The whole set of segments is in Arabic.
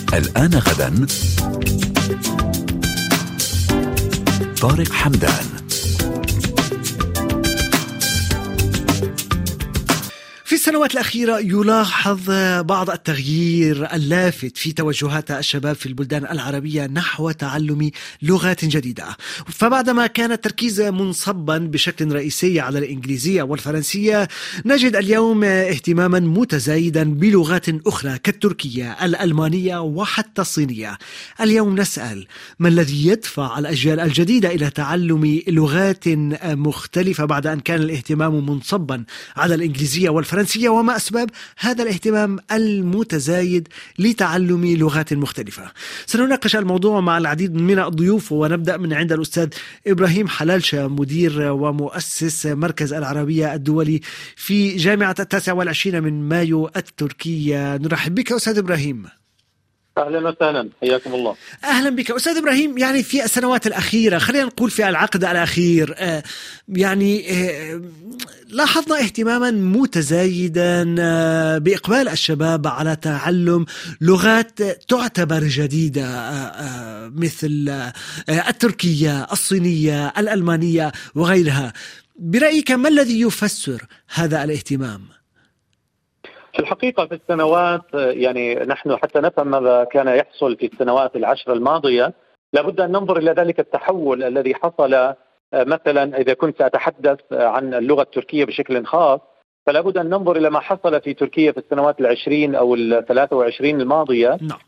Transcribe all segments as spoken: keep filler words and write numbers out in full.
الآن غدا طارق حمدان. في السنوات الأخيرة يلاحظ بعض التغيير اللافت في توجهات الشباب في البلدان العربية نحو تعلم لغات جديدة. فبعدما كان التركيز منصبا بشكل رئيسي على الإنجليزية والفرنسية، نجد اليوم اهتماما متزايدا بلغات أخرى كالتركية، الألمانية وحتى الصينية. اليوم نسأل: ما الذي يدفع الأجيال الجديدة إلى تعلم لغات مختلفة بعد أن كان الاهتمام منصبا على الإنجليزية والفرنسية؟ وما أسباب هذا الاهتمام المتزايد لتعلم لغات مختلفة؟ سنناقش الموضوع مع العديد من الضيوف، ونبدأ من عند الأستاذ إبراهيم حلالشة، مدير ومؤسس مركز العربية الدولي في جامعة التاسع والعشرين من مايو التركية. نرحب بك أستاذ إبراهيم. أهلا وسهلا، حياكم الله. أهلا بك أستاذ إبراهيم. يعني في السنوات الأخيرة، خلينا نقول في العقد الأخير، يعني لاحظنا اهتماما متزايدا بإقبال الشباب على تعلم لغات تعتبر جديدة مثل التركية، الصينية، الألمانية وغيرها. برأيك ما الذي يفسر هذا الاهتمام؟ في الحقيقة في السنوات، يعني نحن حتى نفهم ماذا كان يحصل في السنوات العشر الماضية لابد أن ننظر إلى ذلك التحول الذي حصل. مثلا إذا كنت أتحدث عن اللغة التركية بشكل خاص، فلا بد أن ننظر إلى ما حصل في تركيا في السنوات العشرين أو الثلاثة وعشرين الماضية. نعم.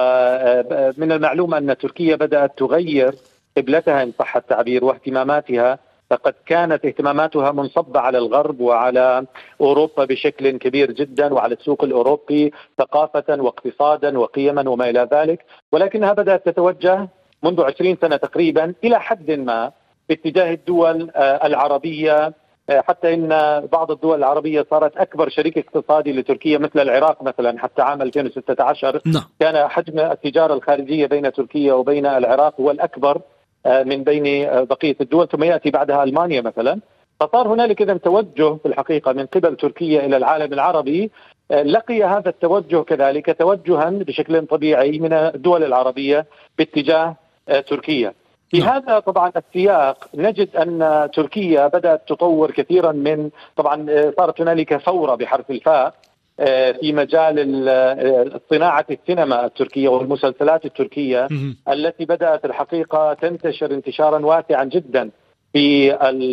فمن المعلوم أن تركيا بدأت تغير قبلتها إن صح التعبير واهتماماتها، فقد كانت اهتماماتها منصبة على الغرب وعلى أوروبا بشكل كبير جدا، وعلى السوق الأوروبي ثقافة واقتصادا وقيما وما إلى ذلك، ولكنها بدأت تتوجه منذ عشرين سنة تقريبا إلى حد ما باتجاه الدول العربية، حتى إن بعض الدول العربية صارت أكبر شريك اقتصادي لتركيا مثل العراق مثلا. حتى عام ألفين وستة عشر نعم. كان حجم التجارة الخارجية بين تركيا وبين العراق هو الأكبر من بين بقية الدول، ثم يأتي بعدها ألمانيا مثلا. فصار هنالك إذن توجه في الحقيقة من قبل تركيا إلى العالم العربي. لقي هذا التوجه كذلك توجها بشكل طبيعي من الدول العربية باتجاه تركيا. في هذا طبعا السياق نجد أن تركيا بدأت تطور كثيرا من، طبعا صارت هنالك ثورة بحرف الفاء في مجال صناعة السينما التركية والمسلسلات التركية التي بدأت الحقيقة تنتشر انتشارا واسعا جدا في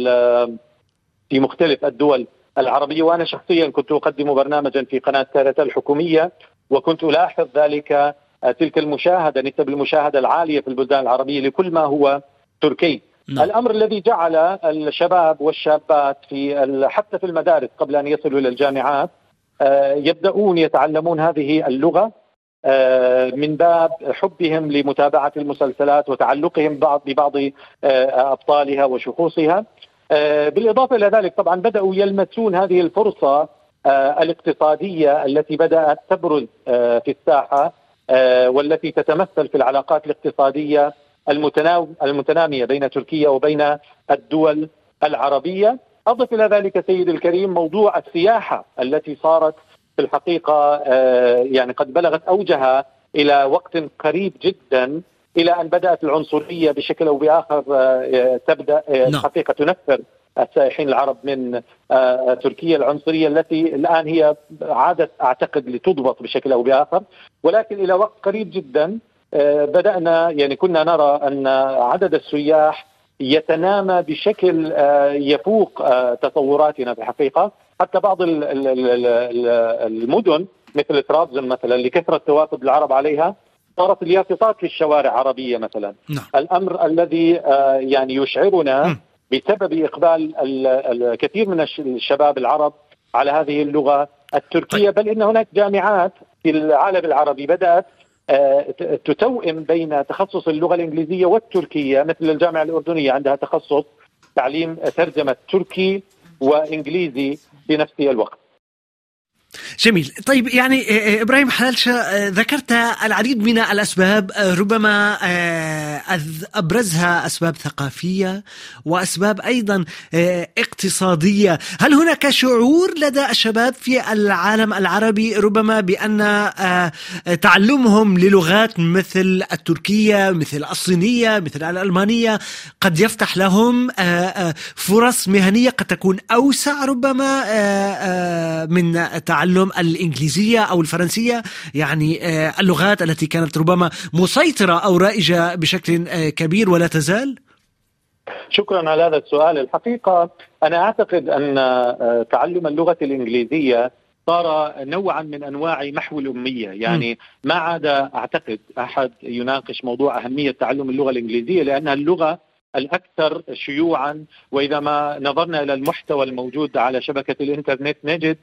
في مختلف الدول العربية. وأنا شخصيا كنت أقدم برنامجا في قناة كارثة الحكومية، وكنت ألاحظ ذلك تلك المشاهدة، نسب المشاهدة العالية في البلدان العربية لكل ما هو تركي. نعم. الأمر الذي جعل الشباب والشابات في حتى في المدارس قبل أن يصلوا إلى الجامعات يبدأون يتعلمون هذه اللغة من باب حبهم لمتابعة المسلسلات وتعلقهم بعض ببعض أبطالها وشخوصها. بالإضافة إلى ذلك طبعا بدأوا يلمسون هذه الفرصة الاقتصادية التي بدأت تبرز في الساحة، والتي تتمثل في العلاقات الاقتصادية المتنامية بين تركيا وبين الدول العربية. أضف إلى ذلك سيد الكريم موضوع السياحة التي صارت في الحقيقة يعني قد بلغت أوجها إلى وقت قريب جدا، إلى أن بدأت العنصرية بشكل أو بآخر تبدأ الحقيقة تنفر السائحين العرب من تركيا، العنصرية التي الآن هي عادت أعتقد لتضبط بشكل أو بآخر. ولكن إلى وقت قريب جدا بدأنا يعني كنا نرى أن عدد السياح يتنامى بشكل يفوق تصوراتنا في الحقيقة. حتى بعض المدن مثل طرابزون مثلا لكثرة تواطد العرب عليها صارت اليافطات في الشوارع عربية مثلا. نعم. الأمر الذي يعني يشعرنا بسبب إقبال الكثير من الشباب العرب على هذه اللغة التركية. بل إن هناك جامعات في العالم العربي بدأت تتوئم بين تخصص اللغة الإنجليزية والتركية، مثل الجامعة الأردنية عندها تخصص تعليم ترجمة تركي وإنجليزي في نفس الوقت. جميل. طيب يعني إبراهيم حلالشة، ذكرت العديد من الأسباب، ربما أبرزها أسباب ثقافية وأسباب أيضا اقتصادية. هل هناك شعور لدى الشباب في العالم العربي ربما بأن تعلمهم للغات مثل التركية، مثل الصينية، مثل الألمانية قد يفتح لهم فرص مهنية قد تكون أوسع ربما من تعلم الإنجليزية أو الفرنسية، يعني اللغات التي كانت ربما مسيطرة أو رائجة بشكل كبير ولا تزال؟ شكرا على هذا السؤال. الحقيقة أنا أعتقد أن تعلم اللغة الإنجليزية صار نوعا من أنواع محو الأمية، يعني ما عاد أعتقد أحد يناقش موضوع أهمية تعلم اللغة الإنجليزية، لأنها اللغة الأكثر شيوعا. وإذا ما نظرنا إلى المحتوى الموجود على شبكة الإنترنت نجد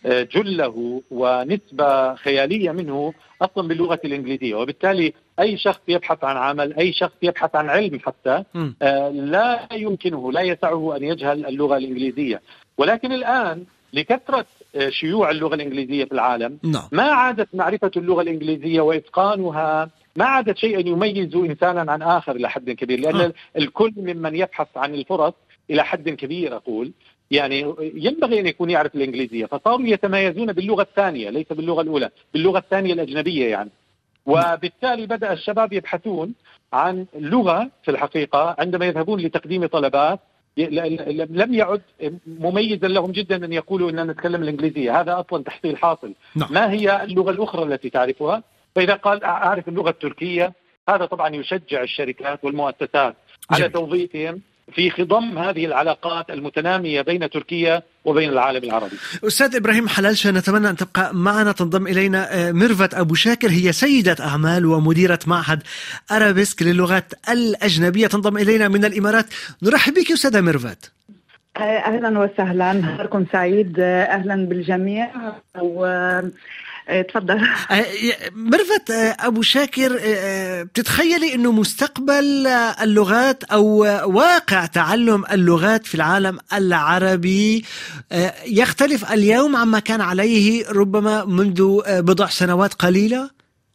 جله ونسبة خيالية منه أصلا باللغة الإنجليزية، وبالتالي أي شخص يبحث عن عمل، أي شخص يبحث عن علم حتى لا يمكنه لا يسعه أن يجهل اللغة الإنجليزية. ولكن الآن لكثرة شيوع اللغة الإنجليزية في العالم ما عادت معرفة اللغة الإنجليزية وإتقانها ما عادت شيئا يميز إنسانا عن آخر إلى حد كبير، لأن الكل ممن يبحث عن الفرص إلى حد كبير أقول يعني ينبغي أن يكون يعرف الإنجليزية، فصاروا يتميزون باللغة الثانية ليس باللغة الأولى، باللغة الثانية الأجنبية يعني. وبالتالي بدأ الشباب يبحثون عن لغة في الحقيقة عندما يذهبون لتقديم طلبات لم يعد مميزا لهم جدا أن يقولوا أننا نتكلم الإنجليزية، هذا أصلا تحصيل حاصل. ما هي اللغة الأخرى التي تعرفها؟ فإذا قال أعرف اللغة التركية، هذا طبعا يشجع الشركات والمؤسسات على توظيفهم في خضم هذه العلاقات المتنامية بين تركيا وبين العالم العربي. أستاذ إبراهيم حلالشة، نتمنى أن تبقى معنا. تنضم إلينا ميرفت أبو شاكر، هي سيدة أعمال ومديرة معهد أرابيسك للغات الأجنبية، تنضم إلينا من الإمارات. نرحب بك أستاذة ميرفت. أهلا وسهلا، نهاركم سعيد، أهلا بالجميع و تفضل. ميرفت أبو شاكر، بتتخيلي أنه مستقبل اللغات أو واقع تعلم اللغات في العالم العربي يختلف اليوم عما كان عليه ربما منذ بضع سنوات قليلة؟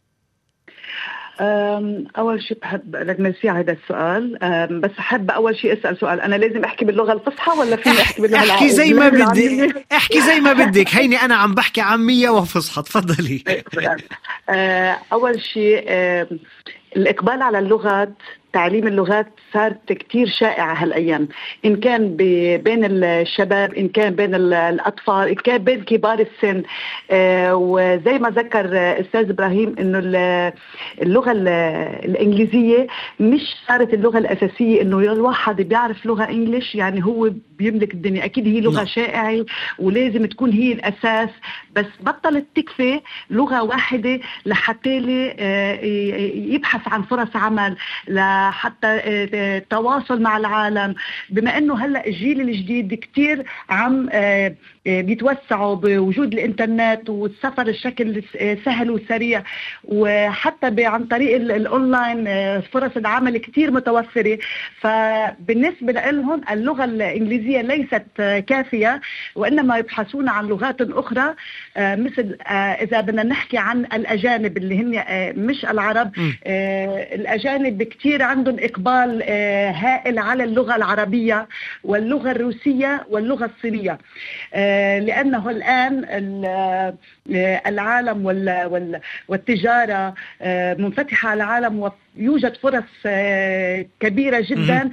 أول شيء بحب لك ميرسي على هذا السؤال، بس أحب أول شيء أسأل سؤال، أنا لازم أحكي باللغة الفصحى ولا فيني أحكي باللغة العربية؟ احكي زي ما بدك، احكي زي ما بدك، هيني أنا عم بحكي عامية وفصحى، تفضلي. أول شيء الإقبال على اللغات، تعليم اللغات صارت كتير شائعة هالأيام، إن كان بين الشباب، إن كان بين الأطفال، إن كان بين كبار السن. آه وزي ما ذكر أستاذ إبراهيم إنه اللغة الإنجليزية مش صارت اللغة الأساسية، إنه الواحد بيعرف لغة إنجليش يعني هو بيملك الدنيا. أكيد هي لغة شائعة ولازم تكون هي الأساس، بس بطلت تكفي لغة واحدة لحتى يبحث عن فرص عمل، حتى التواصل مع العالم. بما انه هلا الجيل الجديد كتير عم بيتوسعوا بوجود الانترنت والسفر الشكل سهل وسريع، وحتى عن طريق الاونلاين فرص العمل كتير متوفرة، فبالنسبة لهم اللغة الانجليزية ليست كافية، وانما يبحثون عن لغات اخرى، مثل اذا بدنا نحكي عن الاجانب اللي هن مش العرب، الاجانب كتير عندهم إقبال هائل على اللغة العربية واللغة الروسية واللغة الصينية، لأنه الآن العالم والتجارة منفتحة على العالم، ويوجد فرص كبيرة جدا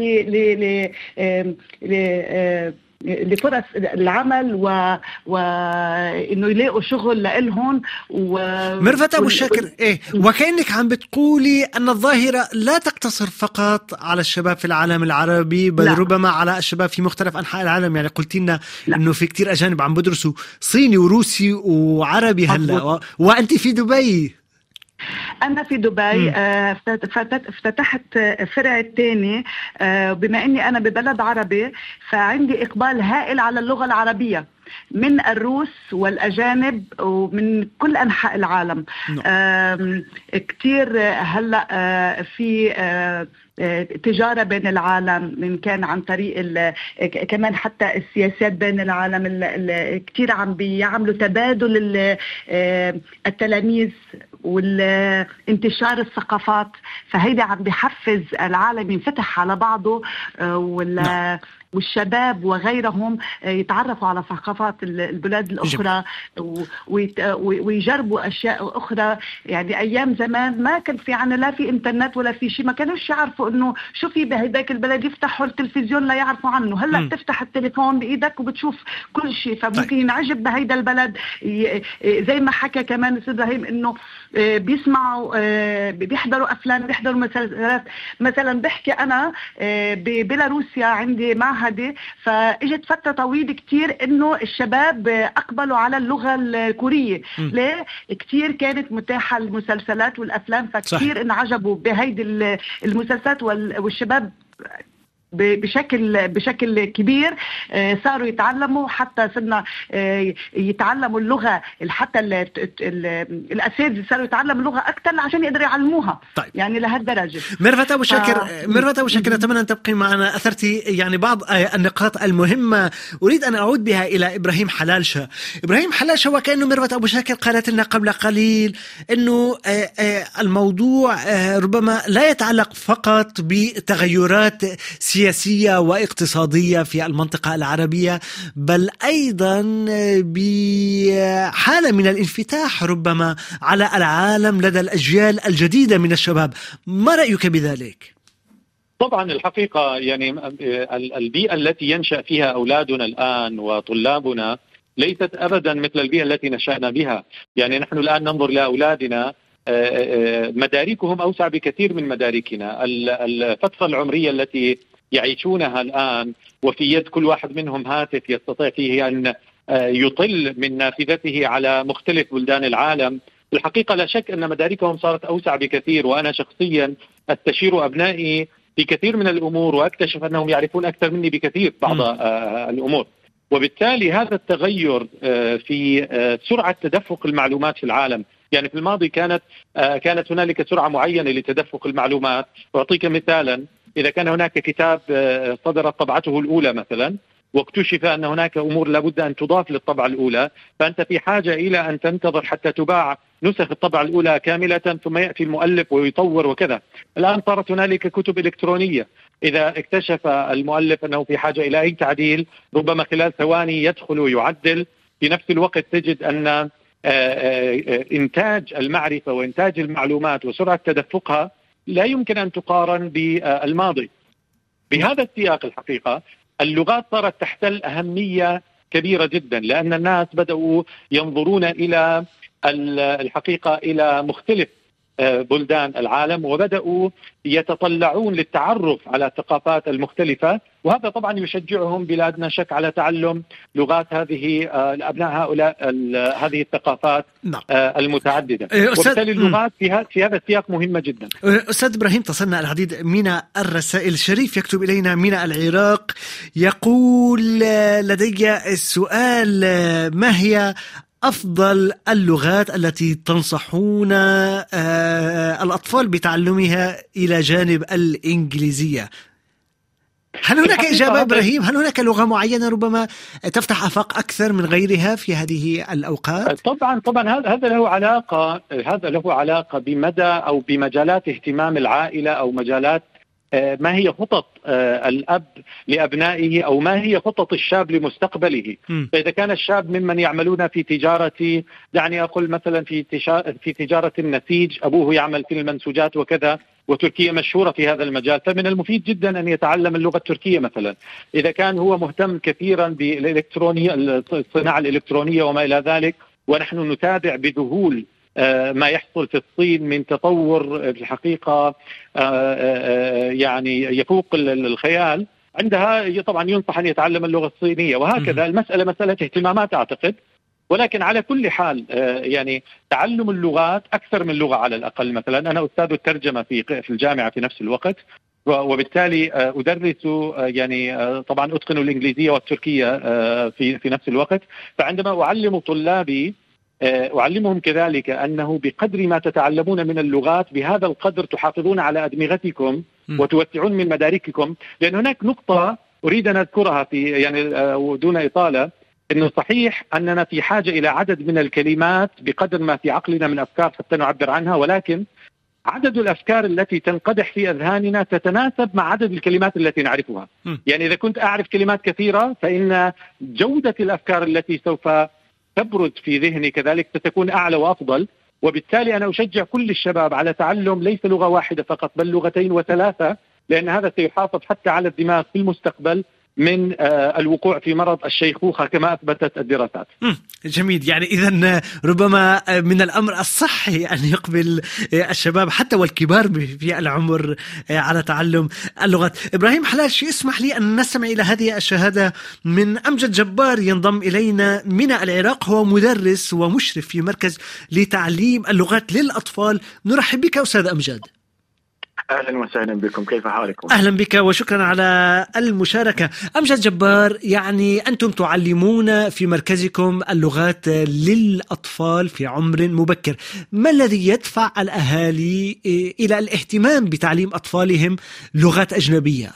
ل لفرص العمل و... وإنه يلاقوا شغل لإلهم. و... ميرفت أبو شاكر، إيه وكأنك عم بتقولي أن الظاهرة لا تقتصر فقط على الشباب في العالم العربي، بل لا. ربما على الشباب في مختلف أنحاء العالم. يعني قلت لنا إنه في كتير أجانب عم بدرسوا صيني وروسي وعربي هلا، و... وأنت في دبي. أنا في دبي افتتحت فرع تاني، بما أني أنا ببلد عربي فعندي إقبال هائل على اللغة العربية، من الروس والأجانب ومن كل أنحاء العالم. كتير هلأ في تجارة بين العالم، من كان عن طريق كمان حتى السياسات بين العالم، كتير عم بيعملوا تبادل التلاميذ والانتشار الثقافات، فهيدا عم بيحفز العالم ينفتح على بعضه، وال والشباب وغيرهم يتعرفوا على ثقافات البلاد الأخرى ويجربوا أشياء أخرى. يعني أيام زمان ما كان في عنا لا في إنترنت ولا في شيء، ما كانوش يعرفوا إنه شو في بهداك البلد، يفتحوا التلفزيون لا يعرفوا عنه. هلأ بتفتح التليفون بإيدك وبتشوف كل شيء، فممكن ينعجب بهيدا البلد. زي ما حكى كمان أستاذ إبراهيم إنه بيسمعوا بيحضروا أفلام، بيحضروا مسلسلات. مثلا بحكي أنا ببيلاروسيا عندي معهدي، فاجت فترة طويلة كتير إنه الشباب أقبلوا على اللغة الكورية. ليه؟ كتير كانت متاحة المسلسلات والأفلام، فكتير انعجبوا بهيدي المسلسلات، والشباب بشكل بشكل كبير صاروا يتعلموا، حتى صرنا يتعلموا اللغة، حتى الأساتذة صاروا يتعلموا اللغة أكثر عشان يقدروا يعلموها. طيب. يعني لهالدرجة. ميرفت أبو شاكر، ف... ميرفت أبو شاكر، أتمنى أن تبقي معنا. أثرتي يعني بعض النقاط المهمة، أريد أن أعود بها إلى إبراهيم حلالشة. إبراهيم حلالشة، وكأنه ميرفت أبو شاكر قالت لنا قبل قليل أنه الموضوع ربما لا يتعلق فقط بتغيرات سياسية واقتصادية في المنطقة العربية، بل أيضا بحالة من الانفتاح ربما على العالم لدى الأجيال الجديدة من الشباب. ما رأيك بذلك؟ طبعا الحقيقة يعني البيئة التي ينشأ فيها أولادنا الآن وطلابنا ليست أبدا مثل البيئة التي نشأنا بها. يعني نحن الآن ننظر لأولادنا، مداركهم أوسع بكثير من مداركنا. الفترة العمرية التي يعيشونها الآن وفي يد كل واحد منهم هاتف يستطيع فيه أن يطل من نافذته على مختلف بلدان العالم، الحقيقة لا شك أن مداركهم صارت أوسع بكثير. وأنا شخصيا أستشير أبنائي في كثير من الأمور وأكتشف أنهم يعرفون أكثر مني بكثير بعض م. الأمور. وبالتالي هذا التغير في سرعة تدفق المعلومات في العالم، يعني في الماضي كانت كانت هنالك سرعة معينة لتدفق المعلومات. أعطيك مثالا، إذا كان هناك كتاب صدرت طبعته الأولى مثلا، واكتشف أن هناك أمور لابد أن تضاف للطبعة الأولى، فأنت في حاجة إلى أن تنتظر حتى تباع نسخ الطبعة الأولى كاملة، ثم يأتي المؤلف ويطور وكذا. الآن صارت هنالك كتب إلكترونية، إذا اكتشف المؤلف أنه في حاجة إلى أي تعديل ربما خلال ثواني يدخل ويعدل. في نفس الوقت تجد أن إنتاج المعرفة وإنتاج المعلومات وسرعة تدفقها لا يمكن أن تقارن بالماضي. بهذا السياق الحقيقة اللغات صارت تحتل أهمية كبيرة جدا، لأن الناس بدأوا ينظرون إلى الحقيقة إلى مختلف بلدان العالم، وبدأوا يتطلعون للتعرف على الثقافات المختلفة، وهذا طبعا يشجعهم بلا أدنى شك على تعلم لغات هذه الأبناء هؤلاء هذه الثقافات المتعددة. وبالتالي اللغات في في هذا السياق مهمة جدا. أستاذ إبراهيم، تصلنا العديد من الرسائل. شريف يكتب إلينا من العراق، يقول لدي السؤال: ما هي أفضل اللغات التي تنصحون الأطفال بتعلمها إلى جانب الإنجليزية؟ هل هناك إجابة إبراهيم؟ هل هناك لغة معينة ربما تفتح آفاق أكثر من غيرها في هذه الأوقات؟ طبعا طبعا هذا له علاقة هذا له علاقة بمدى أو بمجالات اهتمام العائلة، أو مجالات ما هي خطط الأب لأبنائه، أو ما هي خطط الشاب لمستقبله. م. فإذا كان الشاب ممن يعملون في تجارة، دعني أقول مثلا في في تجارة النسيج، أبوه يعمل في المنسوجات وكذا، وتركيا مشهورة في هذا المجال، فمن المفيد جدا أن يتعلم اللغة التركية مثلا. إذا كان هو مهتم كثيرا بالإلكترونية، الصناعة الإلكترونية وما إلى ذلك، ونحن نتابع بذهول ما يحصل في الصين من تطور الحقيقة يعني يفوق الخيال، عندها طبعا ينصح أن يتعلم اللغة الصينية. وهكذا المسألة مسألة اهتمامات أعتقد. ولكن على كل حال يعني تعلم اللغات أكثر من لغة على الأقل. مثلا أنا أستاذ الترجمة في في الجامعة في نفس الوقت، وبالتالي أدرس يعني طبعا أتقن الإنجليزية والتركية في في نفس الوقت. فعندما أعلم طلابي أعلمهم كذلك أنه بقدر ما تتعلمون من اللغات بهذا القدر تحافظون على أدمغتكم وتوسعون من مدارككم. لأن هناك نقطة أريد أن أذكرها في يعني دون إطالة، إنه صحيح أننا في حاجة إلى عدد من الكلمات بقدر ما في عقلنا من أفكار حتى نعبر عنها، ولكن عدد الأفكار التي تنقدح في أذهاننا تتناسب مع عدد الكلمات التي نعرفها. م. يعني إذا كنت أعرف كلمات كثيرة فإن جودة الأفكار التي سوف تبرد في ذهني كذلك ستكون أعلى وأفضل. وبالتالي أنا أشجع كل الشباب على تعلم ليس لغة واحدة فقط بل لغتين وثلاثة، لأن هذا سيحافظ حتى على الدماغ في المستقبل من الوقوع في مرض الشيخوخة كما أثبتت الدراسات. جميل. يعني إذن ربما من الأمر الصحي أن يقبل الشباب حتى والكبار في العمر على تعلم اللغات. إبراهيم حلاشي، اسمح لي أن نستمع إلى هذه الشهادة من أمجد جبار ينضم إلينا من العراق، هو مدرس ومشرف في مركز لتعليم اللغات للأطفال. نرحب بك أستاذ أمجد. أهلا وسهلا بكم، كيف حالكم؟ أهلا بك وشكرا على المشاركة. أمجد جبار، يعني أنتم تعلمون في مركزكم اللغات للأطفال في عمر مبكر، ما الذي يدفع الأهالي إلى الاهتمام بتعليم أطفالهم لغات أجنبية؟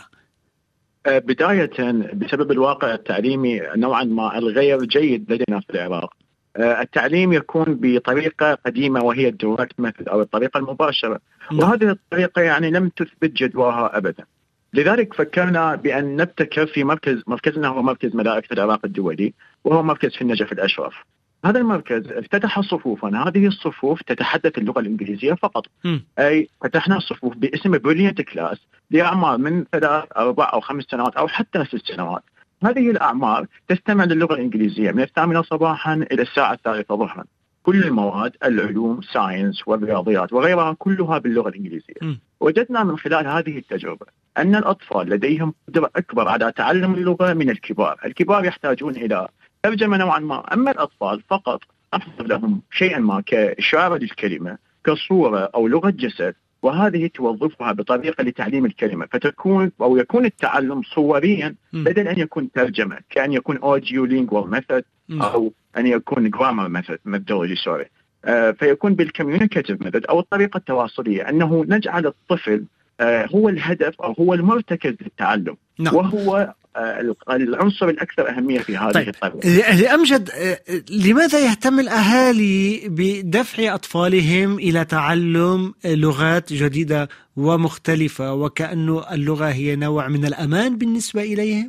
بداية بسبب الواقع التعليمي نوعا ما الغير جيد لدينا في العراق. التعليم يكون بطريقة قديمة وهي الدايركت ميثود أو الطريقة المباشرة، وهذه الطريقة يعني لم تثبت جدواها أبدا. لذلك فكرنا بأن نبتكر في مركز، مركزنا هو مركز ملائكة العراق الدولي، وهو مركز في النجف الأشرف. هذا المركز افتتح صفوفا، هذه الصفوف تتحدث اللغة الإنجليزية فقط. م. أي فتحنا صفوف باسم بريليانت كلاس لأعمار من ثلاث أربع أو خمس سنوات أو حتى ست سنوات. هذه الأعمار تستمع للغة الإنجليزية من الثامنة صباحا إلى الساعة الثالثة ظهرا. كل المواد، العلوم، ساينس والرياضيات وغيرها كلها باللغة الإنجليزية. م. وجدنا من خلال هذه التجربة أن الأطفال لديهم قدرة أكبر على تعلم اللغة من الكبار. الكبار يحتاجون إلى ترجمة نوعا ما، أما الأطفال فقط أحضر لهم شيئا ما كإشارة للكلمة كصورة أو لغة جسد، وهذه توظفها بطريقة لتعليم الكلمة، فتكون أو يكون التعلم صوريا بدل أن يكون ترجمة، كأن يكون audio lingual method أو أن يكون grammar method methodology sorry آه فيكون بالcommunicative method أو الطريقة التواصلية، أنه نجعل الطفل آه هو الهدف أو هو المرتكز للتعلم. نعم. وهو العنصر الأكثر أهمية في هذه طيب. الطريقة. أمجد، لماذا يهتم الأهالي بدفع أطفالهم إلى تعلم لغات جديدة ومختلفة وكأنه اللغة هي نوع من الأمان بالنسبة إليهم؟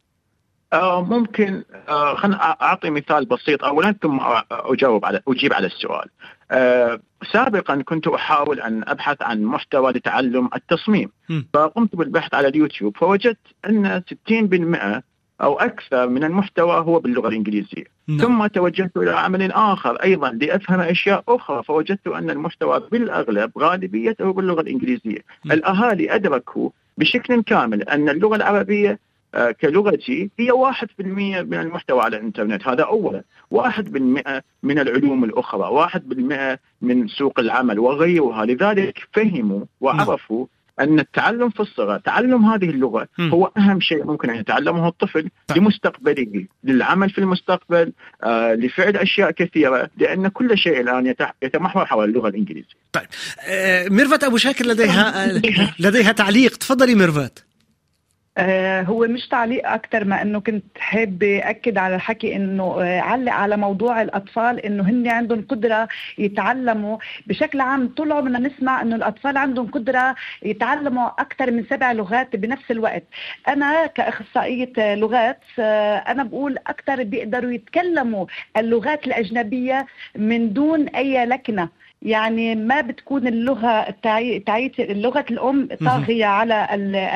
آه ممكن آه خلنا أعطي مثال بسيط أولا ثم أجاوب على أجيب على السؤال. آه سابقا كنت أحاول أن أبحث عن محتوى لتعلم التصميم، م. فقمت بالبحث على اليوتيوب فوجدت أن ستين بالمئة أو أكثر من المحتوى هو باللغة الإنجليزية. م. ثم توجهت إلى عمل آخر أيضا لأفهم أشياء أخرى، فوجدت أن المحتوى بالأغلب غالبيته باللغة الإنجليزية. م. الأهالي أدركوا بشكل كامل أن اللغة العربية كلغتي هي واحد بالمئة من المحتوى على الإنترنت، هذا أولا. واحد بالمئة من العلوم الأخرى، واحد بالمئة من سوق العمل وغيرها. لذلك فهموا وعرفوا أن التعلم في الصغر، تعلم هذه اللغة هو أهم شيء ممكن أن يتعلمه الطفل لمستقبله، للعمل في المستقبل، آه، لفعل أشياء كثيرة، لأن كل شيء الآن يتمحور حول اللغة الإنجليزية. طيب آه، ميرفت أبو شاكر لديها لديها تعليق، تفضلي ميرفت. آه هو مش تعليق أكتر ما أنه كنت حابة أكد على الحكي أنه آه علق على موضوع الأطفال، أنه هن عندهم قدرة يتعلموا بشكل عام. طول عمرنا نسمع أنه الأطفال عندهم قدرة يتعلموا أكتر من سبع لغات بنفس الوقت. أنا كأخصائية لغات آه أنا بقول أكتر بيقدروا يتكلموا اللغات الأجنبية من دون أي لكنة، يعني ما بتكون اللغة تعيت اللغة الأم طاغية على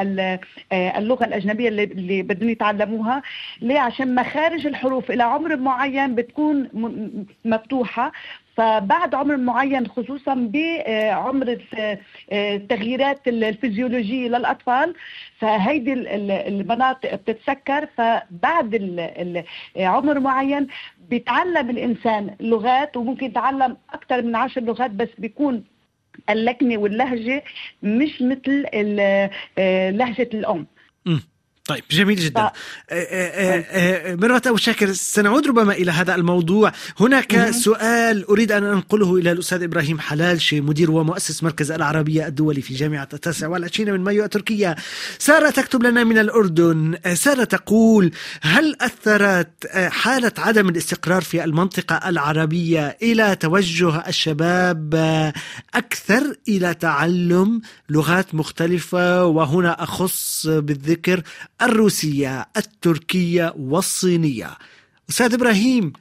اللغة الأجنبية اللي بدهم يتعلموها. ليه؟ عشان مخارج الحروف إلى عمر معين بتكون مفتوحة، فبعد عمر معين خصوصا بعمر التغييرات الفيزيولوجية للأطفال فهيدي المناطق بتتسكر، فبعد عمر معين بيتعلم الإنسان لغات، وممكن يتعلم أكثر من عشر لغات، بس بيكون اللكنة واللهجة مش مثل لهجة الأم. م. طيب جميل جدا. ف... مروة أبو شاكر، سنعود ربما إلى هذا الموضوع. هناك م- سؤال أريد أن أنقله إلى الأستاذ إبراهيم حلالشي، مدير ومؤسس مركز العربية الدولي في جامعة التاسع والعشرين من مايو التركية. سارة تكتب لنا من الأردن. سارة تقول: هل أثرت حالة عدم الاستقرار في المنطقة العربية إلى توجه الشباب أكثر إلى تعلم لغات مختلفة، وهنا أخص بالذكر الروسية، التركية والصينية؟ أستاذ إبراهيم.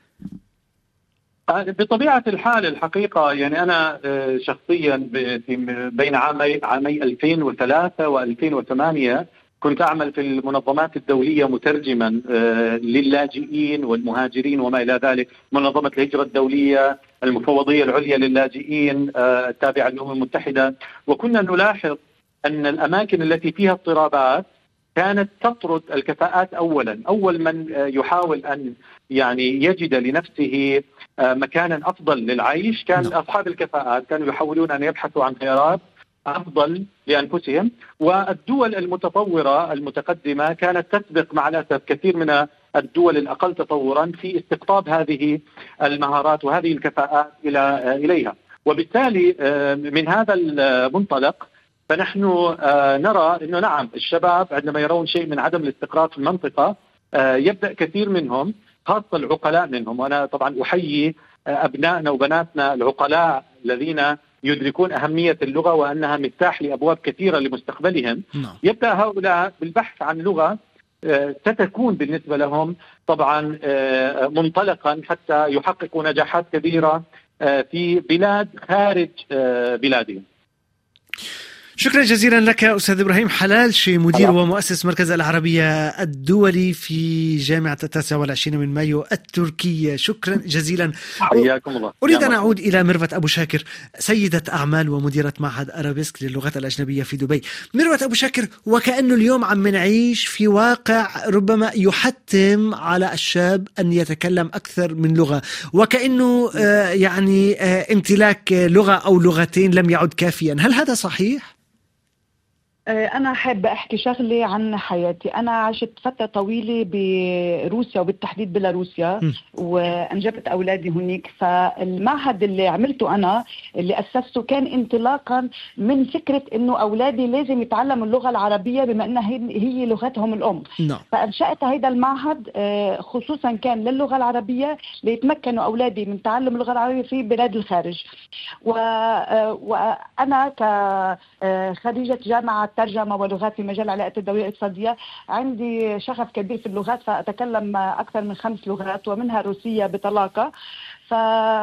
بطبيعة الحال الحقيقة يعني أنا شخصيا بين عامي عامي ألفين وثلاثة وألفين وثمانية كنت أعمل في المنظمات الدولية مترجما للاجئين والمهاجرين وما إلى ذلك، منظمة الهجرة الدولية، المفوضية العليا للاجئين التابعة للأمم المتحدة. وكنا نلاحظ أن الأماكن التي فيها اضطرابات كانت تطرد الكفاءات أولا. أول من يحاول أن يعني يجد لنفسه مكانا أفضل للعيش كان no. أصحاب الكفاءات، كانوا يحاولون أن يبحثوا عن خيارات أفضل لأنفسهم. والدول المتطورة المتقدمة كانت تسبق مع الأسف كثير من الدول الأقل تطورا في استقطاب هذه المهارات وهذه الكفاءات إلى إليها. وبالتالي من هذا المنطلق فنحن نرى أنه نعم الشباب عندما يرون شيء من عدم الاستقرار في المنطقة يبدأ كثير منهم خاصة العقلاء منهم، وأنا طبعا أحيي أبنائنا وبناتنا العقلاء الذين يدركون أهمية اللغة وأنها مفتاح لأبواب كثيرة لمستقبلهم. يبدأ هؤلاء بالبحث عن لغة ستكون بالنسبة لهم طبعا منطلقا حتى يحققوا نجاحات كبيرة في بلاد خارج بلادهم. شكرا جزيلا لك أستاذ إبراهيم حلالشي، مدير ومؤسس مركز العربية الدولي في جامعة التاسع والعشرين من مايو التركية. شكرا جزيلا. حياكم الله. أريد أن أعود إلى مروة أبو شاكر، سيدة أعمال ومديرة معهد أرابيسك للغات الأجنبية في دبي. مروة أبو شاكر، وكأنه اليوم عم نعيش في واقع ربما يحتم على الشاب أن يتكلم أكثر من لغة، وكأنه آه يعني آه امتلاك لغة أو لغتين لم يعد كافيا. هل هذا صحيح؟ أنا حابة أحكي شغلة عن حياتي. أنا عشت فترة طويلة بروسيا وبالتحديد بلاروسيا وأنجبت أولادي هناك. فالمعهد اللي عملته أنا اللي أسسته كان انطلاقا من فكرة إنه أولادي لازم يتعلموا اللغة العربية بما أنها هي لغتهم الأم. no. فأنشأت هذا المعهد خصوصا كان للغة العربية ليتمكنوا أولادي من تعلم اللغة العربية في بلاد الخارج. وأنا كخريجة جامعة ترجمة ولغات في مجال العلاقات الدولية الاقتصادية عندي شغف كبير في اللغات، فأتكلم أكثر من خمس لغات ومنها روسية بطلاقة. ف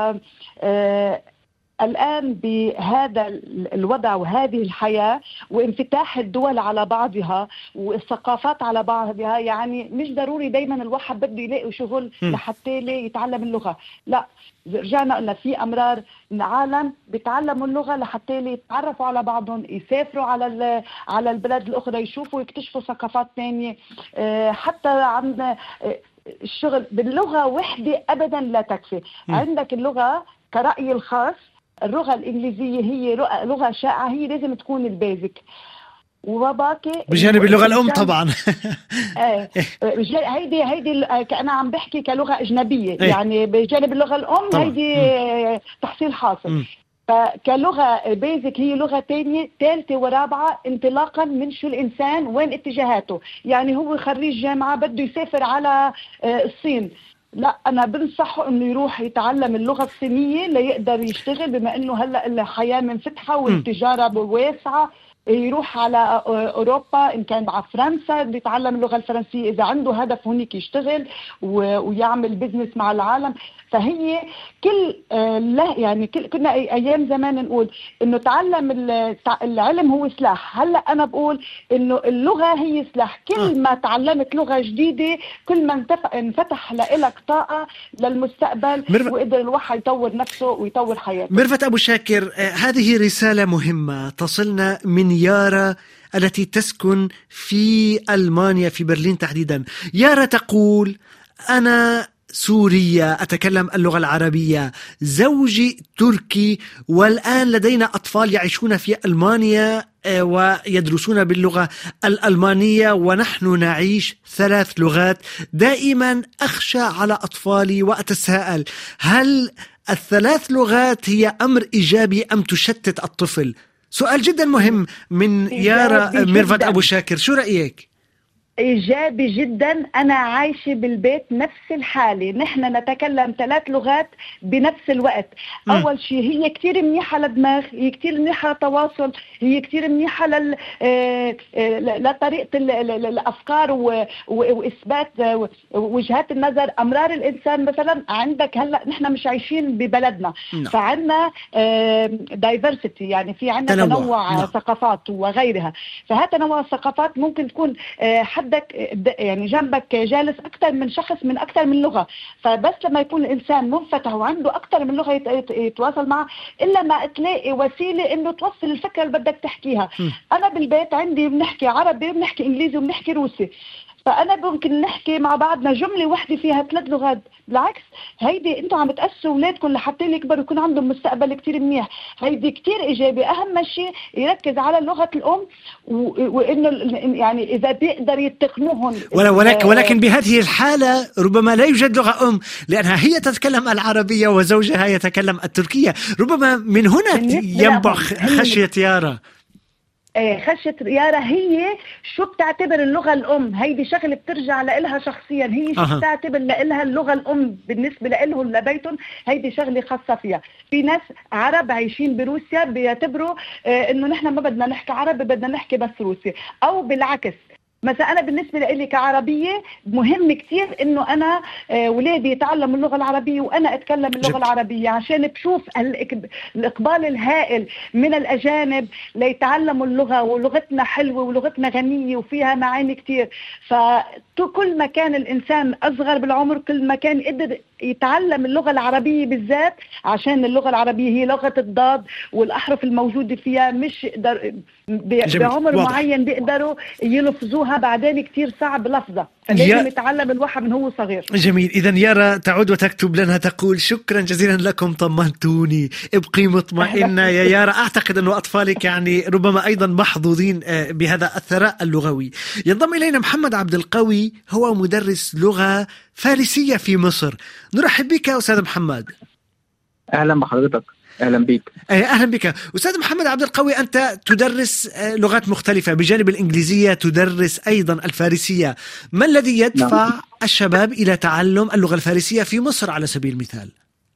الآن بهذا الوضع وهذه الحياة وانفتاح الدول على بعضها والثقافات على بعضها، يعني مش ضروري دايما الواحد بده يلاقي شغل لحتى يتعلم اللغة. لا، رجعنا قلنا في أمرار العالم بيتعلموا اللغة لحتى يتعرفوا على بعضهم، يسافروا على على البلاد الأخرى، يشوفوا ويكتشفوا ثقافات تانية. حتى عندنا الشغل باللغة وحدة أبدا لا تكفي. عندك اللغة كرأيي الخاص، اللغة الإنجليزية هي لغة شائعة، هي لازم تكون البيزك وباقي بجانب اللغة الأم طبعا. ايه هيدي هيدي كأنا عم بحكي كلغة أجنبية. ايه. يعني بجانب اللغة الأم طبعا. هيدي تحصيل حاصل. م. فكلغة بيزك هي لغة تانية ثالثة ورابعة انطلاقا من شو الإنسان وين اتجاهاته. يعني هو خريج جامعة بده يسافر على الصين، لا أنا بنصحه إنه يروح يتعلم اللغة الصينية ليقدر يشتغل، بما إنه هلأ الحياة منفتحة والتجارة واسعة. يروح على أوروبا إن كان مع فرنسا بيتعلم اللغة الفرنسية إذا عنده هدف هناك يشتغل ويعمل بيزنس مع العالم. فهي كل لا يعني كل كنا أيام زمان نقول إنه تعلم العلم هو سلاح. هلأ أنا بقول إنه اللغة هي سلاح. كل ما تعلمت لغة جديدة كل ما انفتح لك طاقة للمستقبل مرف... وقدر الواحد يطور نفسه ويطور حياته. مروة أبو شاكر، هذه رسالة مهمة تصلنا من يارا التي تسكن في ألمانيا في برلين تحديدا. يارا تقول: أنا سورية، أتكلم اللغة العربية، زوجي تركي، والآن لدينا أطفال يعيشون في ألمانيا ويدرسون باللغة الألمانية، ونحن نعيش ثلاث لغات. دائما أخشى على أطفالي وأتساءل، هل الثلاث لغات هي أمر إيجابي أم تشتت الطفل؟ سؤال جدا مهم من يارا ميرفت أبو شاكر، شو رأيك؟ إيجابي جدا. أنا عايشة بالبيت نفس الحالة، نحن نتكلم ثلاث لغات بنفس الوقت. م. أول شيء هي كتير منيحة للدماغ، هي كتير منيحة للتواصل، هي كتير منيحة لل... لطريقة الأفكار و... وإثبات وجهات النظر. أمرار الإنسان مثلا عندك هلأ نحن مش عايشين ببلدنا، م. فعندنا diversity، يعني في عندنا تنوع, تنوع ثقافات وغيرها. فهذا تنوع الثقافات ممكن تكون حد يعني جنبك جالس أكثر من شخص من أكثر من لغة، فبس لما يكون الإنسان منفتح وعنده أكثر من لغة يتواصل معه، إلا ما تلاقي وسيلة إنه توصل الفكرة اللي بدك تحكيها. م. أنا بالبيت عندي بنحكي عربي وبنحكي إنجليزي وبنحكي روسي، فأنا ممكن نحكي مع بعضنا جملة واحدة فيها ثلاث لغات. بالعكس، هيدي انتوا عم تأسسوا اولادكم لحتى يكبروا يكون عندهم مستقبل كتير منيح. هيدي كتير إيجابي. أهم شيء يركز على لغة الأم، وإنه يعني إذا بيقدر يتقنوهم. ولكن, ولكن بهذه الحالة ربما لا يوجد لغة أم، لأنها هي تتكلم العربية وزوجها يتكلم التركية. ربما من هنا ينبع خشية يارا. خشية يارا هي شو بتعتبر اللغة الأم. هيدي شغلة بترجع لإلها شخصيا، هي شو أه. بتعتبر لإلها اللغة الأم بالنسبة لإلهم لبيتهم. هيدي شغلة خاصة فيها. في ناس عرب عايشين بروسيا بيعتبروا آه إنه نحن ما بدنا نحكي عربي، بدنا نحكي بس روسي، أو بالعكس. مثلا أنا بالنسبة لي كعربية مهم كتير إنه أنا آه ولادي يتعلموا اللغة العربية وأنا أتكلم اللغة جد. العربية، عشان بشوف الإقبال الهائل من الأجانب ليتعلموا اللغة، ولغتنا حلوة ولغتنا غنية وفيها معاني كتير. فكل ما كان الإنسان أصغر بالعمر كل ما كان قدر يتعلم اللغة العربية بالذات، عشان اللغة العربية هي لغة الضاد والأحرف الموجودة فيها مش يقدر بعمر واضح. معين بيقدروا يلفظوها، بعدين كتير صعب لفظة، فلازم يتعلم الواحد من هو صغير. جميل. إذن يارا تعود وتكتب لنا تقول: شكرا جزيلا لكم، طمنتوني، ابقي مطمئنة يا يارا. أعتقد أن أطفالك يعني ربما أيضا محظوظين بهذا الثراء اللغوي. ينضم إلينا محمد عبد القوي، هو مدرس لغة فارسية في مصر. نرحب بك أستاذ محمد. أهلا بحضرتك. أهلا بك. أهلا بك أستاذ محمد عبد القوي. أنت تدرس لغات مختلفة، بجانب الإنجليزية تدرس أيضا الفارسية. ما الذي يدفع نعم. الشباب إلى تعلم اللغة الفارسية في مصر على سبيل المثال؟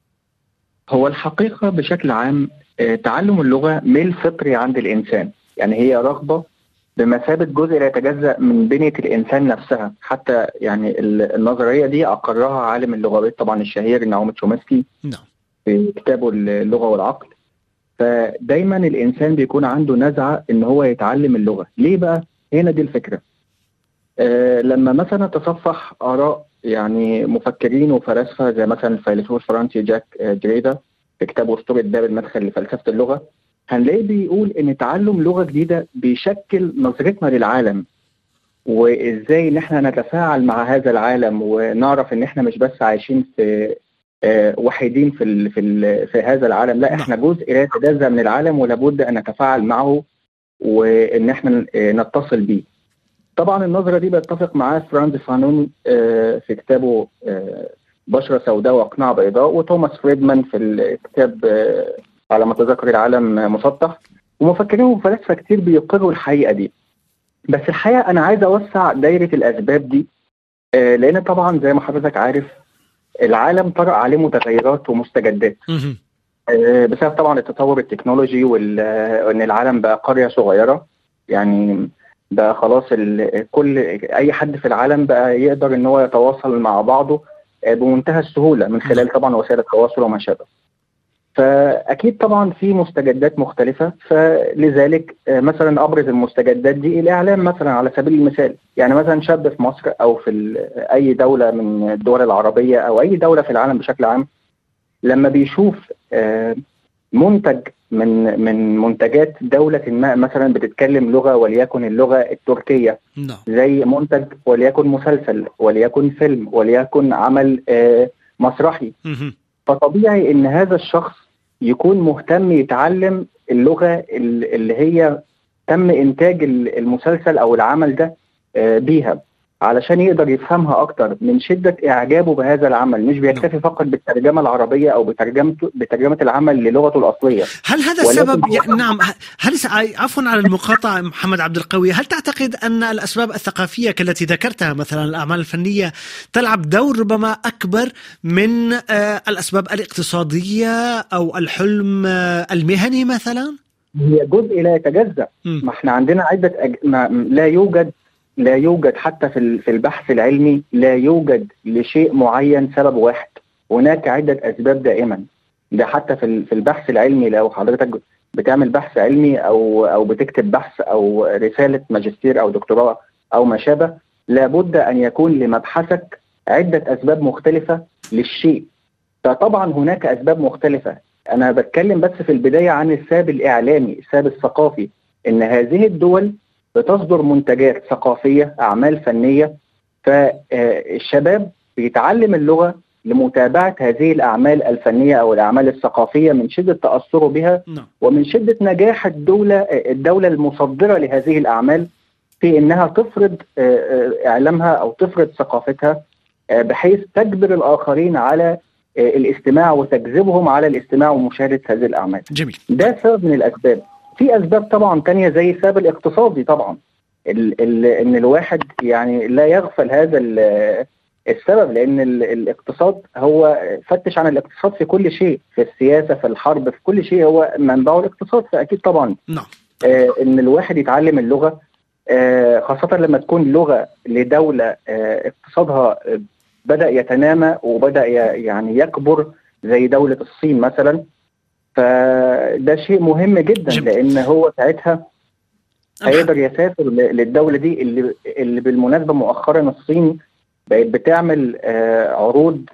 هو الحقيقة بشكل عام تعلم اللغة ميل فطري عند الإنسان، يعني هي رغبة بمثابة جزء لا يتجزأ من بنية الإنسان نفسها. حتى يعني النظرية دي أقرها عالم اللغويات طبعا الشهير نعوم تشومسكي نعم. في كتابه اللغة والعقل. فدايما الإنسان بيكون عنده نزعة إن هو يتعلم اللغة. ليه بقى؟ هنا دي الفكرة. آه لما مثلا تصفح آراء يعني مفكرين وفلاسفة زي مثلا الفيلسوف الفرنسي جاك دريدا في كتابه أسطورة باب المدخل لفلسفة اللغة، هنلاقيه بيقول إن تعلم لغة جديدة بيشكل نظرتنا للعالم، وإزاي إن احنا نتفاعل مع هذا العالم، ونعرف إن احنا مش بس عايشين في آه وحيدين في ال في ال في هذا العالم، لا احنا جزء لا يتجزأ من العالم ولابد ان نتفاعل معه وان احنا آه نتصل به. طبعا النظرة دي بيتفق معاه فرانز فانون آه في كتابه آه بشرة سوداء واقناع بيضاء، وتوماس فريدمان في الكتاب آه على ما تذكر العالم مسطح، ومفكرين وفلاسفة كتير بيقروا الحقيقة دي. بس الحقيقة انا عايز اوسع دايرة الاسباب دي، آه لان طبعا زي ما حضرتك عارف العالم طرأ عليه متغيرات ومستجدات بسبب طبعا التطور التكنولوجي، وان العالم بقى قرية صغيرة، يعني بقى خلاص كل اي حد في العالم بقى يقدر ان هو يتواصل مع بعضه بمنتهى السهولة من خلال طبعا وسائل التواصل وما شابه. فاكيد طبعا في مستجدات مختلفة، فلذلك مثلا ابرز المستجدات دي الاعلام مثلا على سبيل المثال. يعني مثلا شاب في مصر او في اي دولة من الدول العربية او اي دولة في العالم بشكل عام، لما بيشوف منتج من من منتجات دولة ما مثلا بتتكلم لغة وليكن اللغة التركية، نعم. زي منتج وليكن مسلسل وليكن فيلم وليكن عمل آه مسرحي. مهم. فطبيعي ان هذا الشخص يكون مهتم يتعلم اللغة اللي هي تم انتاج المسلسل او العمل ده آه بيها، علشان يقدر يفهمها أكتر من شدة إعجابه بهذا العمل. مش بيكتفي فقط بالترجمة العربية أو بترجمة بترجمة العمل للغته الأصلية. هل هذا السبب يعني نعم هل عفوا على المقاطعة محمد عبد القوي، هل تعتقد أن الأسباب الثقافية كالتي ذكرتها مثلا الأعمال الفنية تلعب دور ربما أكبر من الأسباب الاقتصادية أو الحلم المهني مثلا؟ هي جزء لا يتجزأ. ما احنا عندنا عدة أج... ما لا يوجد لا يوجد حتى في في البحث العلمي لا يوجد لشيء معين سبب واحد، هناك عدة أسباب دائما. ده حتى في في البحث العلمي، لو حضرتك بتعمل بحث علمي أو أو بتكتب بحث أو رسالة ماجستير أو دكتوراه أو ما شابه، لابد أن يكون لمبحثك عدة أسباب مختلفة للشيء. فطبعا هناك أسباب مختلفة. أنا بتكلم بس في البداية عن السبب الإعلامي، السبب الثقافي، إن هذه الدول بتصدر منتجات ثقافية، أعمال فنية، فالشباب بيتعلم اللغة لمتابعة هذه الأعمال الفنية أو الأعمال الثقافية من شدة تأثره بها ومن شدة نجاح الدولة الدولة المصدرة لهذه الأعمال في إنها تفرض إعلامها أو تفرض ثقافتها، بحيث تجبر الآخرين على الاستماع وتجذبهم على الاستماع ومشاهدة هذه الأعمال. جميل. ده سبب من الأسباب. في أسباب طبعا تانية زي السبب الاقتصادي طبعا، ال ال إن الواحد يعني لا يغفل هذا السبب، لأن ال الاقتصاد هو فتش عن الاقتصاد في كل شيء، في السياسة، في الحرب، في كل شيء هو منبعه الاقتصاد. فأكيد طبعا نعم. آه إن الواحد يتعلم اللغة، آه خاصة لما تكون لغة لدولة آه اقتصادها بدأ يتنامى وبدأ يعني يكبر زي دولة الصين مثلا، فده شيء مهم جدا. جميل. لأن هو ساعتها هيقدر يسافر للدولة دي اللي, اللي بالمناسبة مؤخرا الصين بقت بتعمل عروض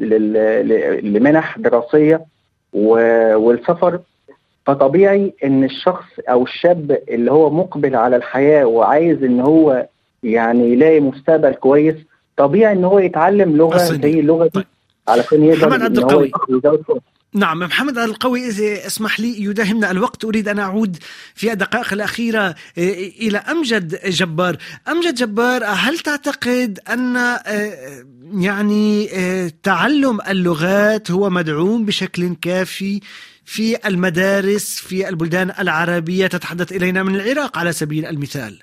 لمنح دراسية والسفر. فطبيعي ان الشخص او الشاب اللي هو مقبل على الحياة وعايز ان هو يعني يلاقي مستقبل كويس، طبيعي ان هو يتعلم لغة زي اللغة دي. طيب. علشان يقدر ان هو يزود. نعم محمد عبد القوي، إذا اسمح لي يداهمنا الوقت، أريد أن أعود في الدقائق الأخيرة إلى أمجد جبار. أمجد جبار، هل تعتقد أن يعني تعلم اللغات هو مدعوم بشكل كافي في المدارس في البلدان العربية تتحدث إلينا من العراق على سبيل المثال؟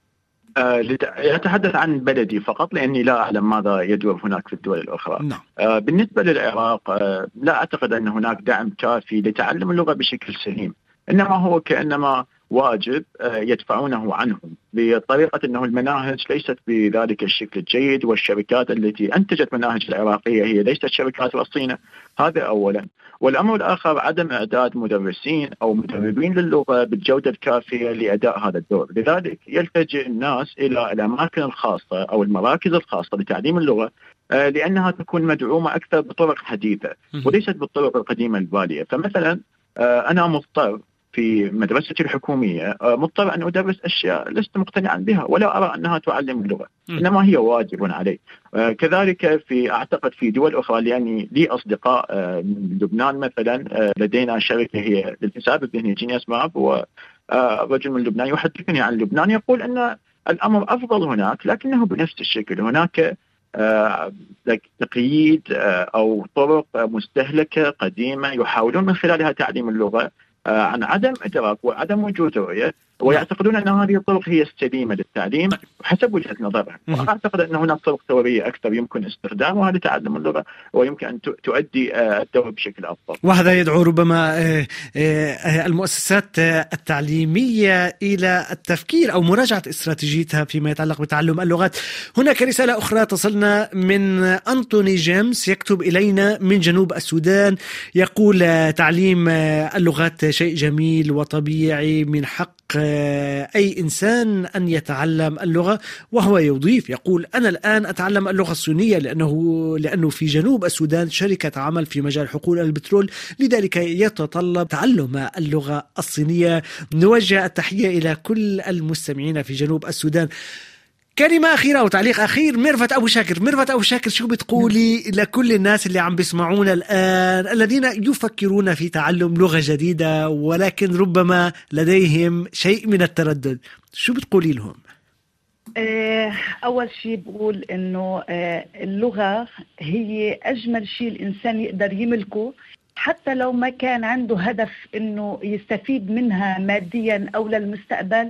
أتحدث عن بلدي فقط لأني لا أعلم ماذا يدور هناك في الدول الأخرى. نعم. بالنسبة للعراق لا أعتقد أن هناك دعم كافي لتعلم اللغة بشكل سليم، إنما هو كأنما واجب يدفعونه عنهم بطريقة أنه المناهج ليست بذلك الشكل الجيد، والشركات التي أنتجت مناهج العراقية هي ليست شركات رصينة. هذا أولا. والأمر الآخر عدم إعداد مدرسين أو مدربين للغة بالجودة الكافية لأداء هذا الدور. لذلك يلتجئ الناس إلى الأماكن الخاصة أو المراكز الخاصة لتعليم اللغة، لأنها تكون مدعومة أكثر بطرق حديثة وليست بالطرق القديمة البالية. فمثلا أنا مضطر في مدرستي الحكومية مضطر أن أدرس أشياء لست مقتنعا بها ولا أرى أنها تعلم اللغة، إنما هي واجب علي. كذلك في أعتقد في دول أخرى، لأني لي أصدقاء من لبنان مثلا، لدينا شركة هي للحساب الذهني جينيس ماب، ورجل من لبنان يحدثني عن لبنان يقول أن الأمر أفضل هناك، لكنه بنفس الشكل. هناك تقييد أو طرق مستهلكة قديمة يحاولون من خلالها تعليم اللغة عن عدم إدراك وعدم وجود رؤية، ويعتقدون أن هذه الطرق هي السليمة للتعليم حسب وجهة نظرهم. وأعتقد أن هناك طرق ثورية أكثر يمكن استخدامها لتعلم اللغة ويمكن أن تؤدي الدور بشكل أفضل. وهذا يدعو ربما المؤسسات التعليمية إلى التفكير أو مراجعة استراتيجيتها فيما يتعلق بتعلم اللغات. هناك رسالة أخرى تصلنا من أنتوني جيمس، يكتب إلينا من جنوب السودان، يقول: تعليم اللغات شيء جميل وطبيعي، من حق أي إنسان أن يتعلم اللغة. وهو يضيف يقول: أنا الآن أتعلم اللغة الصينية لأنه لأنه في جنوب السودان شركة عمل في مجال حقول البترول، لذلك يتطلب تعلم اللغة الصينية. نوجه التحية إلى كل المستمعين في جنوب السودان. كلمة أخيرة أو تعليق أخير، ميرفت أبو شاكر. ميرفت أبو شاكر، شو بتقولي لكل الناس اللي عم بيسمعونا الآن الذين يفكرون في تعلم لغة جديدة ولكن ربما لديهم شيء من التردد؟ شو بتقولي لهم؟ أول شيء بقول إنه اللغة هي أجمل شيء الإنسان يقدر يملكه، حتى لو ما كان عنده هدف انه يستفيد منها ماديا او للمستقبل.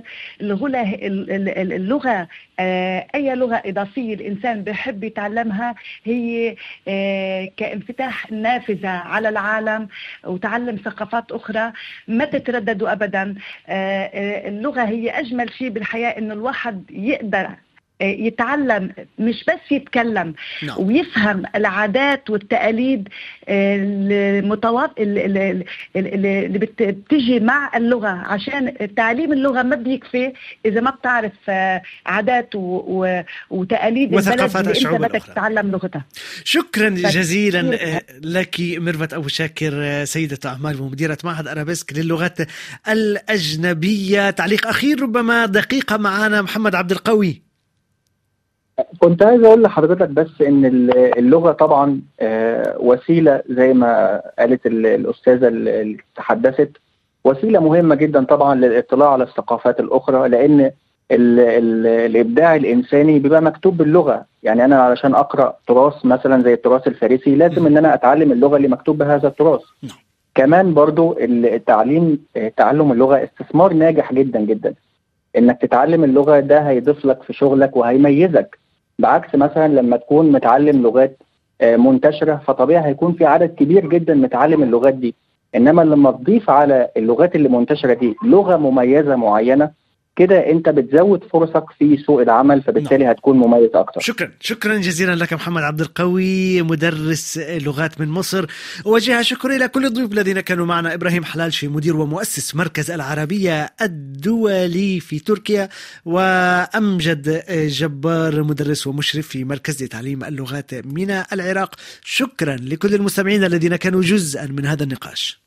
اللغة اي لغة اضافية الانسان بيحب يتعلمها هي كانفتاح نافذة على العالم وتعلم ثقافات اخرى. ما تترددوا ابدا، اللغة هي اجمل شيء بالحياة، انه الواحد يقدر يتعلم مش بس يتكلم no. ويفهم العادات والتقاليد المتواف... اللي, اللي بتجي مع اللغة، عشان تعليم اللغة ما بيكفي إذا ما بتعرف عادات و... وتقاليد البلد اللي أنت بدك تتعلم لغتها. شكرا جزيلا لك ميرفت أبو شاكر، سيدة أعمال ومديرة معهد أرابيسك للغات الأجنبية. تعليق أخير ربما دقيقة معنا محمد عبد القوي. كنت عايز اقول لحضرتك بس ان اللغه طبعا وسيله زي ما قالت الاستاذه اللي تحدثت، وسيله مهمه جدا طبعا للاطلاع على الثقافات الاخرى، لان ال ال الابداع الانساني بيبقى مكتوب باللغه. يعني انا علشان اقرا تراث مثلا زي التراث الفارسي لازم ان انا اتعلم اللغه اللي مكتوب بهذا التراث. كمان برضو التعليم تعلم اللغه استثمار ناجح جدا جدا. انك تتعلم اللغه ده هيضيف لك في شغلك وهيميزك، بعكس مثلا لما تكون متعلم لغات منتشرة فطبيعي هيكون في عدد كبير جدا متعلم اللغات دي. إنما لما تضيف على اللغات اللي منتشرة دي لغة مميزة معينة، كده أنت بتزود فرصك في سوق العمل، فبالتالي نعم. هتكون مميز أكتر. شكرا شكرا جزيلا لك محمد عبد القوي، مدرس لغات من مصر. وجه شكر إلى كل الضيوف الذين كانوا معنا: إبراهيم حلالشي مدير ومؤسس مركز العربية الدولي في تركيا، وأمجد جبار مدرس ومشرف في مركز لتعليم اللغات من العراق. شكرا لكل المستمعين الذين كانوا جزءا من هذا النقاش.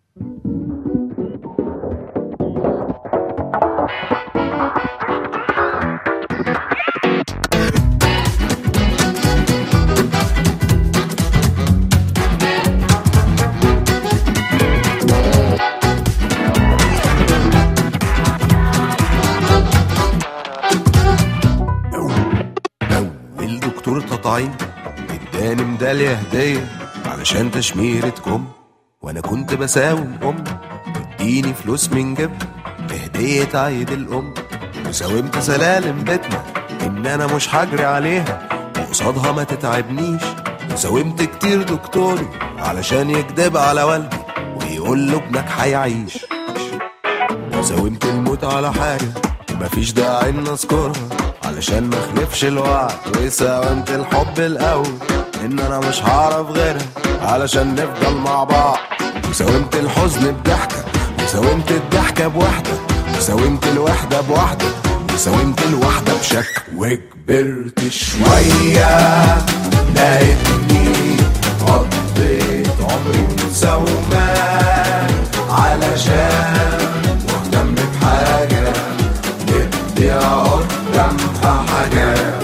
الدكتور تطعيم اداني ميدالية هدية علشان تشميرتكم، وانا كنت بساوم ام اديني فلوس من جيب هدية عيد الام، وساومت سلالم بيتنا ان انا مش هجري عليها وقصادها ما تتعبنيش، وساومت كتير دكتوري علشان يكدب على والدي ويقول له ابنك هيعيش، وساومت الموت على حاجة مفيش داعي ان اذكرها علشان ما اخلفش الوعد، وساومت الحب الاول ان انا مش هعرف غيرها علشان نفضل مع بعض، وساومت الحزن بضحكة وساومت الضحكة بوحدة وساومت الوحدة بوحدة وساومت الوحدة بشك، وكبرت شوية لقيتني قضيت عمري مساومات علشان مهتم بحاجة بدي قدامها حاجات.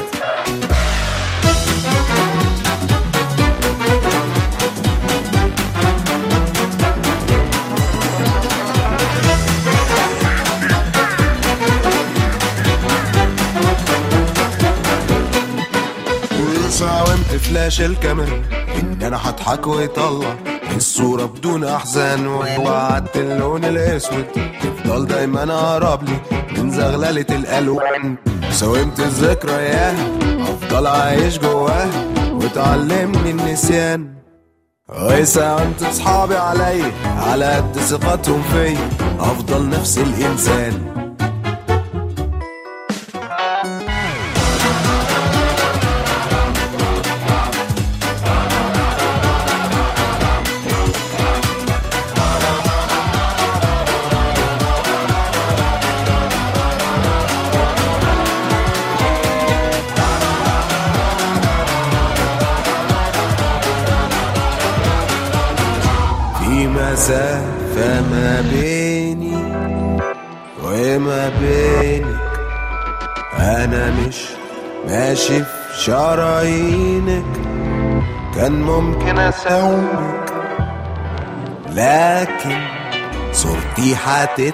ساومت فلاش الكاميرا ان انا هضحك ويطلع الصورة بدون احزان، ووعدت اللون الاسود تفضل دايما اقرب لي من زغللة الالوان، ساومت الذكريات افضل عايش جواها وتعلمني النسيان، وساومت اصحابي عليا على قد ثقتهم فيا افضل نفس الانسان. ده ما بيني وما بينك، أنا مش ماشي في شرايينك، كان ممكن أساومك لكن صورتي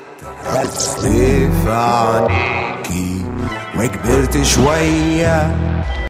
هتترسم في عينيكي، وكبرت شوية